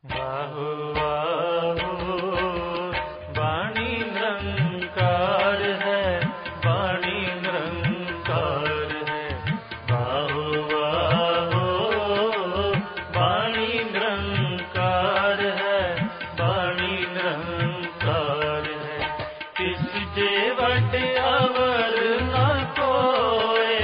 बाहु बाहु वाणी निरंकार है, वाणी निरंकार है। बाहु बाहु वाणी निरंकार है, वाणी निरंकार है। तिस जेवट अवर न कोय,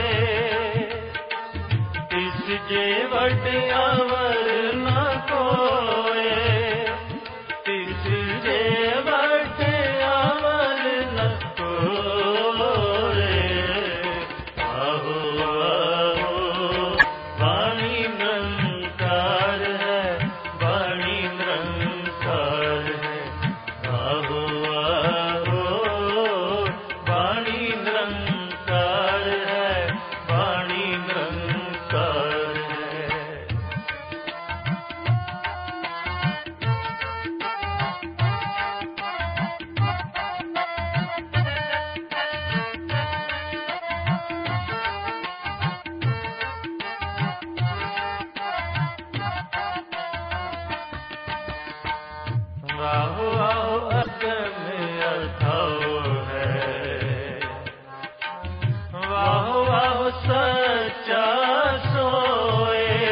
तिस जेवट अवर न कोय, तिस जेवट अवर न कोय। बाहु बाहु वाणी निरंकार है, वाणी निरंकार है। बाहु बाहु वाणी निरंकार है, वाणी निरंकार है। बाहु बाहु अगम अथाह है, बाहु बाहु सच्चा सोए।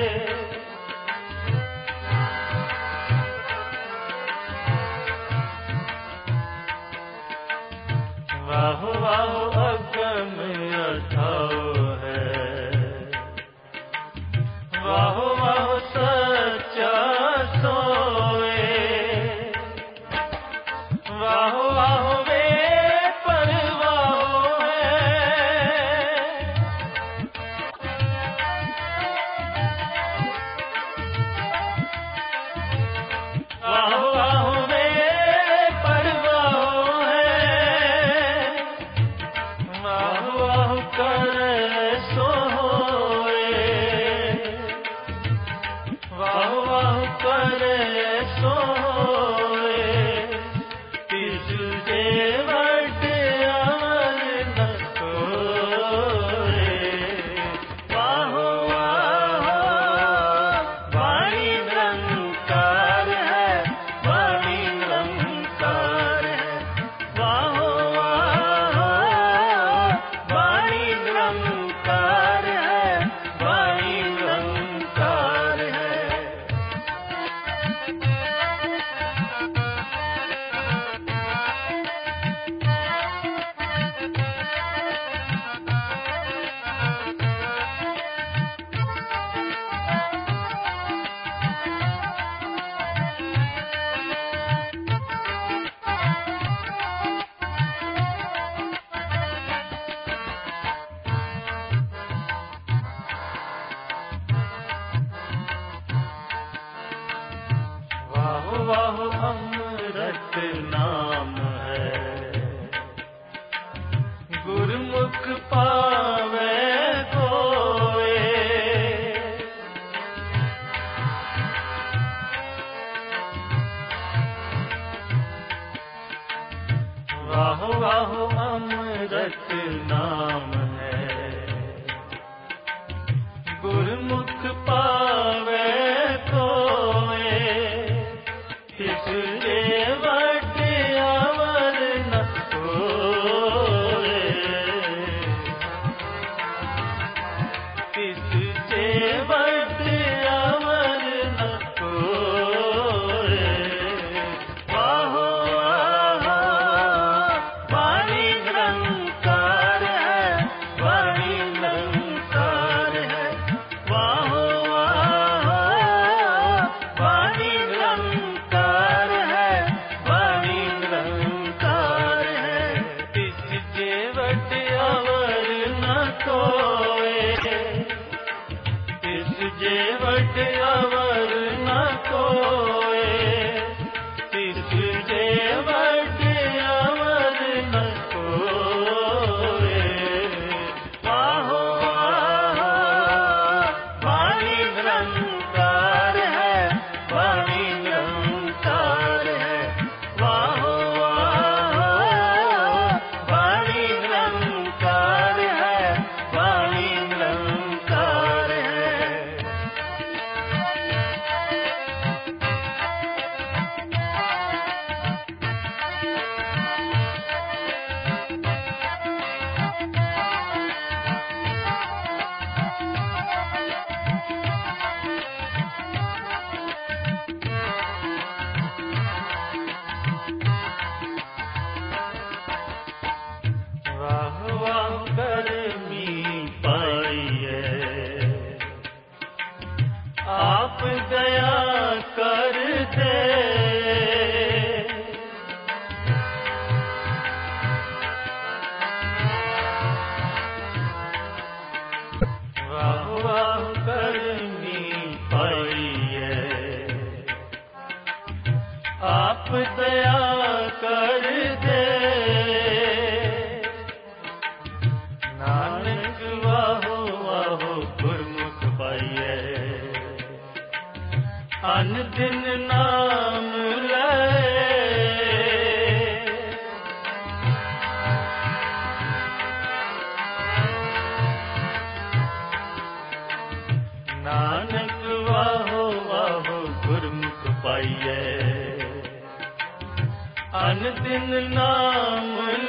बाहु बाहु अगम अथाह है, बाहु बाहु सच्चा सोए। बाहु बाहु वे परवाह है, बाहु बाहु वे परवाह है। बाहु बाहु कर सोए, बाहु बाहु कर सोए। तिस जेवट अवर न कोय। बाहु बाहु वाणी निरंकार है, वाणी निरंकार है। बाहु बाहु वाणी निरंकार है, वाणी निरंकार है। बाहु बाहु अमृत नाम है, गुरमुख पावे कोय। बाहु बाहु अमृत नाम है, गुरमुख पावे कोय। तिस जेवट अवर न कोय, तिस जेवट अवर न कोय। बाहु बाहु वाणी निरंकार है, दया कर दे। वाह वाह करनी पाइए, आप दया कर दे। नानक वाहो वाहो गुरमुख पाइए, अन दिन नाम ले। नानक वाहो वाहो गुरमुख पाइए, अन दिन नाम